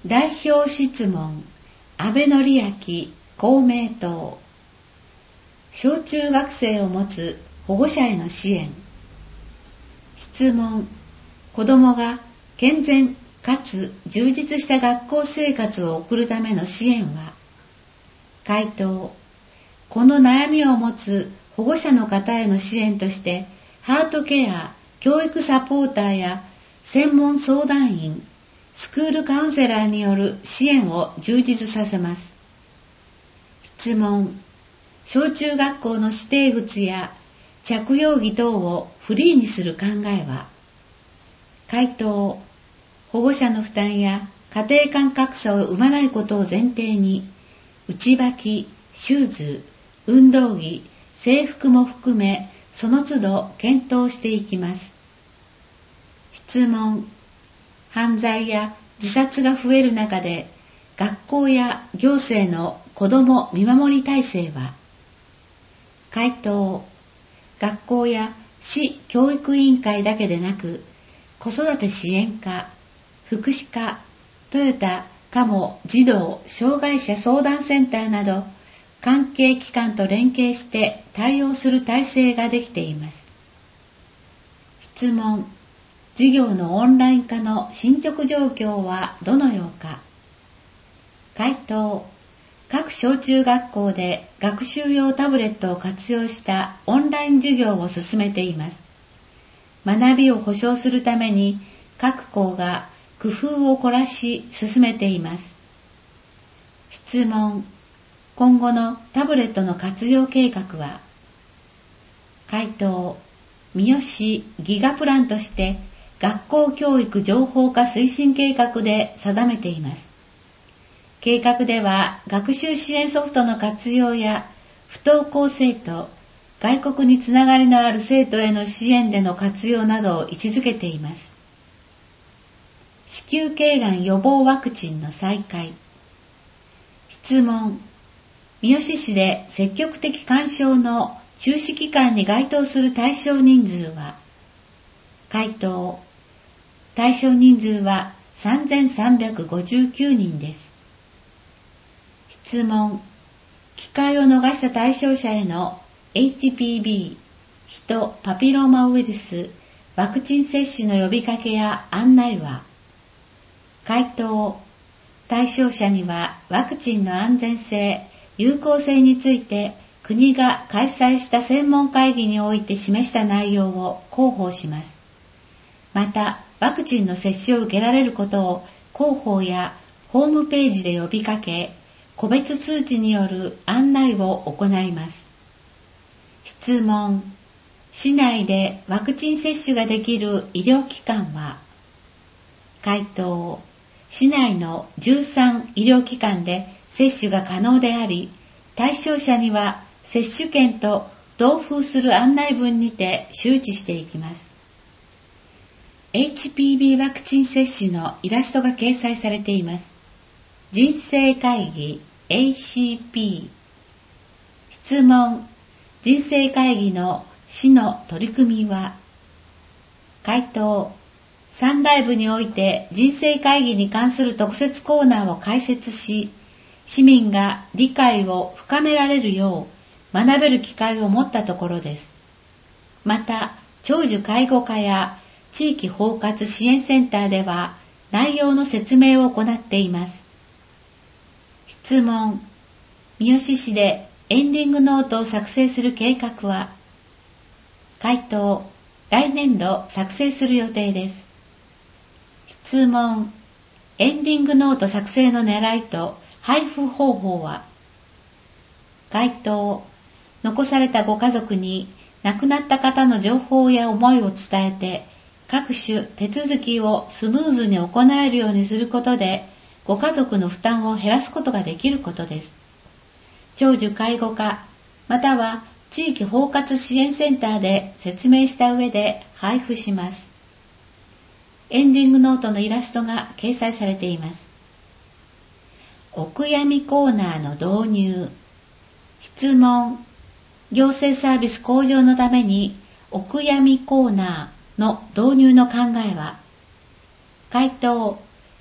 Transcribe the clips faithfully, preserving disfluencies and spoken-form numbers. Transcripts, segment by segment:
代表質問。安倍典明、公明党。小中学生を持つ保護者への支援。質問。子どもが健全かつ充実した学校生活を送るための支援は？回答。この悩みを持つ保護者の方への支援として、ハートケア、教育サポーターや専門相談員、スクールカウンセラーによる支援を充実させます。質問。小中学校の指定靴や着用着等をフリーにする考えは？回答。保護者の負担や家庭間格差を生まないことを前提に、内履き、シューズ、運動着、制服も含め、その都度検討していきます。質問。犯罪や自殺が増える中で、学校や行政の子ども見守り体制は？回答。学校や市教育委員会だけでなく、子育て支援課、福祉課、トヨタ、カモ、児童、障害者相談センターなど、関係機関と連携して対応する体制ができています。質問。授業のオンライン化の進捗状況はどのようか？回答。各小中学校で学習用タブレットを活用したオンライン授業を進めています。学びを保障するために各校が工夫を凝らし進めています。質問。今後のタブレットの活用計画は？回答。三好ギガプランとして学校教育情報化推進計画で定めています。計画では学習支援ソフトの活用や不登校生徒、外国につながりのある生徒への支援での活用などを位置づけています。子宮頸がん予防ワクチンの再開。質問。三好市で積極的勧奨の中止期間に該当する対象人数は？回答。対象人数はさんぜんさんびゃくごじゅうきゅうにんです。質問。機会を逃した対象者への エイチピービー ヒトパピローマウイルスワクチン接種の呼びかけや案内は？回答。対象者にはワクチンの安全性、有効性について国が開催した専門会議において示した内容を広報します。また、ワクチンの接種を受けられることを広報やホームページで呼びかけ、個別通知による案内を行います。質問。市内でワクチン接種ができる医療機関は？回答。市内のじゅうさん医療機関で接種が可能であり、対象者には接種券と同封する案内文にて周知していきます。エイチピービー ワクチン接種のイラストが掲載されています。人生会議 エーシーピー。質問。人生会議の市の取り組みは？回答。サンライブにおいて人生会議に関する特設コーナーを開設し、市民が理解を深められるよう学べる機会を持ったところです。また、長寿介護課や地域包括支援センターでは内容の説明を行っています。質問。三好市でエンディングノートを作成する計画は？回答。来年度作成する予定です。質問。エンディングノート作成の狙いと配布方法は？回答。残されたご家族に亡くなった方の情報や思いを伝えて、各種手続きをスムーズに行えるようにすることで、ご家族の負担を減らすことができることです。長寿介護課、または地域包括支援センターで説明した上で配布します。エンディングノートのイラストが掲載されています。お悔やみコーナーの導入。質問。行政サービス向上のためにお悔やみコーナーの導入の考えは？回答。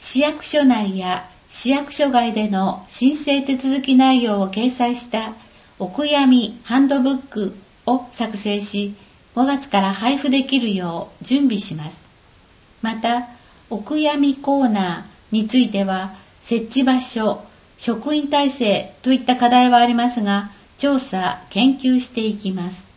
市役所内や市役所外での申請手続き内容を掲載したお悔やみハンドブックを作成し、ごがつから配布できるよう準備します。また、お悔やみコーナーについては、設置場所、職員体制といった課題はありますが、調査・研究していきます。